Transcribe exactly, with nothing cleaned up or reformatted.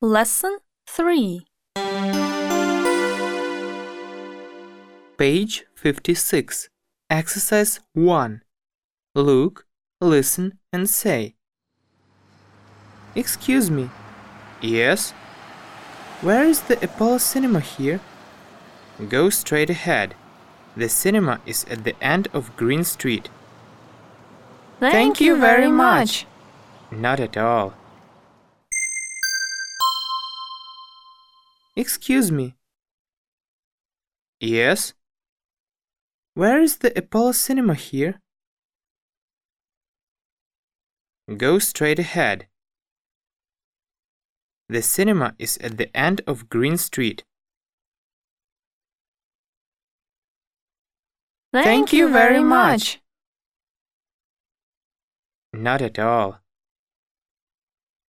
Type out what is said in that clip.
Lesson three. Page fifty-six. Exercise one. Look, listen and say. Excuse me. Yes? Where is the Apollo Cinema here? Go straight ahead. The cinema is at the end of Green Street. Thank, Thank you very much. Not at all. Excuse me. Yes? Where is the Apollo Cinema here? Go straight ahead. The cinema is at the end of Green Street. Thank, Thank you very much. Not at all.